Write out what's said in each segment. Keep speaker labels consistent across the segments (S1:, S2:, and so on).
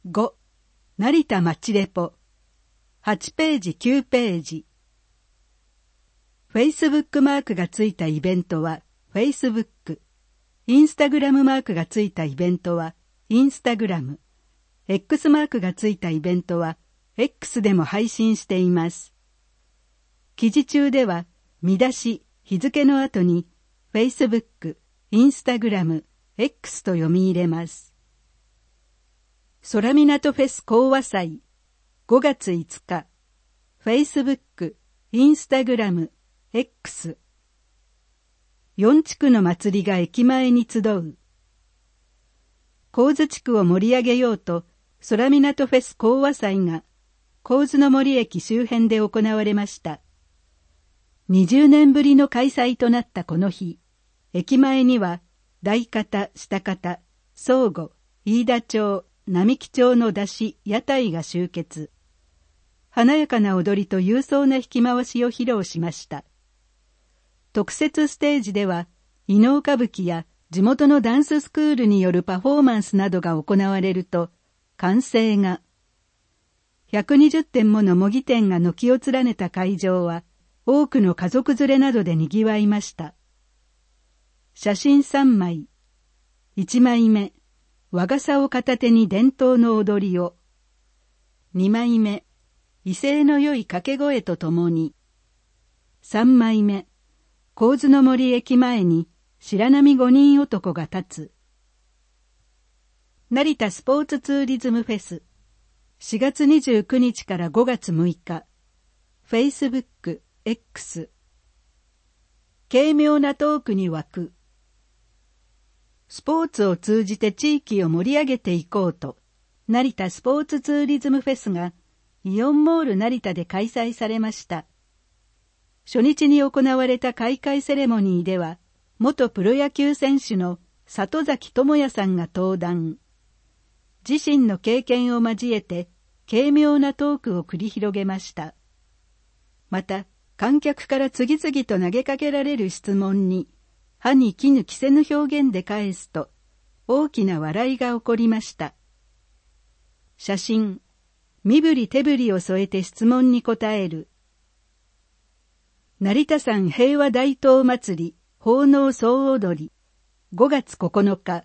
S1: 5. 成田町レポ。8ページ9ページ。Facebook マークがついたイベントは Facebook。Instagram マークがついたイベントは Instagram。X マークがついたイベントは X でも配信しています。記事中では見出し、日付の後に Facebook、Instagram、X と読み入れます。空港フェス講和祭5月5日 Facebook、Instagram、X 4地区の祭りが駅前に集う。神津地区を盛り上げようと空港フェス講和祭が神津の森駅周辺で行われました。20年ぶりの開催となったこの日、駅前には大方、下方、相互、飯田町、並木町の出し、屋台が集結。華やかな踊りと勇壮な引き回しを披露しました。特設ステージでは、伊能歌舞伎や地元のダンススクールによるパフォーマンスなどが行われると、歓声が。120点もの模擬店が軒を連ねた会場は、多くの家族連れなどで賑わいました。写真3枚。1枚目、和傘を片手に伝統の踊りを。2枚目、威勢の良い掛け声とともに。3枚目、神津の森駅前に白波5人男が立つ。成田スポーツツーリズムフェス。4月29日から5月6日。Facebook、X。軽妙なトークに湧く。スポーツを通じて地域を盛り上げていこうと、成田スポーツツーリズムフェスがイオンモール成田で開催されました。初日に行われた開会セレモニーでは、元プロ野球選手の里崎智也さんが登壇。自身の経験を交えて軽妙なトークを繰り広げました。また、観客から次々と投げかけられる質問に、歯に衣着せぬ表現で返すと、大きな笑いが起こりました。写真、身振り手振りを添えて質問に答える。成田山平和大東祭り奉納総踊り5月9日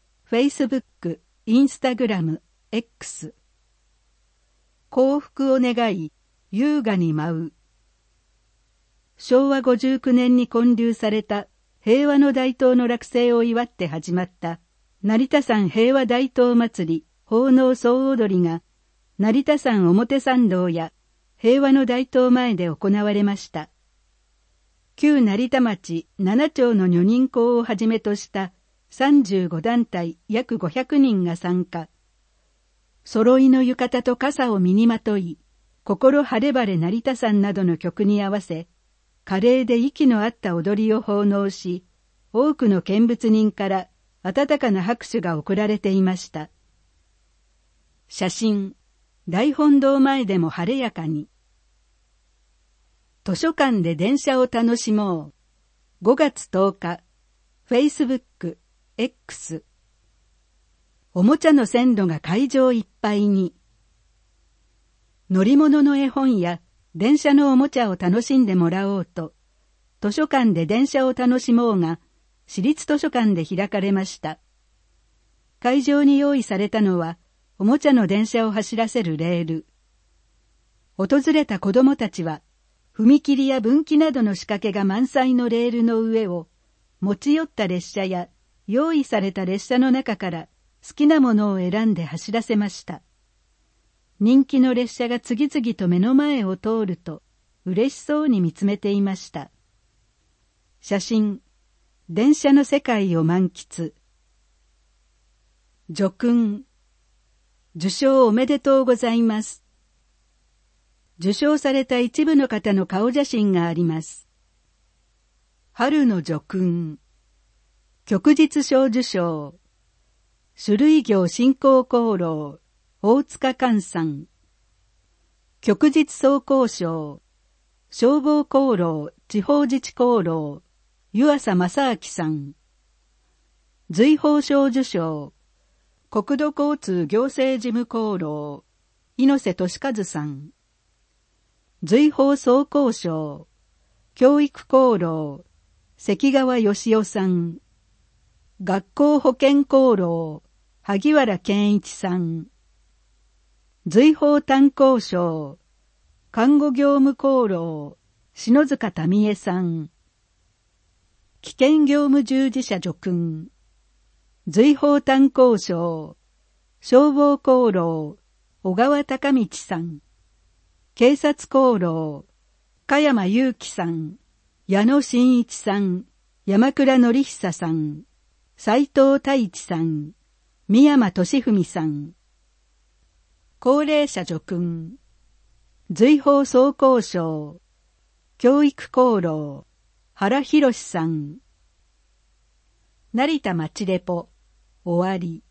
S1: Facebook、Instagram、X 幸福を願い優雅に舞う。昭和59年に建立された平和の大東の落成を祝って始まった成田山平和大東祭り奉納総踊りが成田山表参道や平和の大東前で行われました。旧成田町7町の女人校をはじめとした35団体約500人が参加。揃いの浴衣と傘を身にまとい、心晴れ晴れ成田山などの曲に合わせ、華麗で息の合った踊りを奉納し、多くの見物人から温かな拍手が送られていました。写真、大本堂前でも晴れやかに。図書館で電車を楽しもう。5月10日、Facebook、X。おもちゃの線路が会場いっぱいに。乗り物の絵本や電車のおもちゃを楽しんでもらおうと、図書館で電車を楽しもうが、市立図書館で開かれました。会場に用意されたのは、おもちゃの電車を走らせるレール。訪れた子供たちは、踏切や分岐などの仕掛けが満載のレールの上を、持ち寄った列車や用意された列車の中から好きなものを選んで走らせました。人気の列車が次々と目の前を通ると、嬉しそうに見つめていました。写真、電車の世界を満喫。叙勲、受賞おめでとうございます。受賞された一部の方の顔写真があります。春の叙勲、旭日小受賞、種類業振興功労、大塚寛さん、旭日総工賞、消防功労、地方自治功労、湯浅正明さん、随宝小受賞、 国土交通行政事務功労、猪瀬俊和さん。随法総工省、教育功労、関川義夫さん。学校保健功労、萩原健一さん。随法担当省、看護業務功労、篠塚民恵さん。危険業務従事者助訓。随法担当省、消防功労、小川隆道さん。警察功労、加山祐樹さん。矢野真一さん。山倉則久さん。斉藤太一さん。三山俊文さん。高齢者助訓。随法総工省、教育功労、原博さん。成田町レポ、終わり。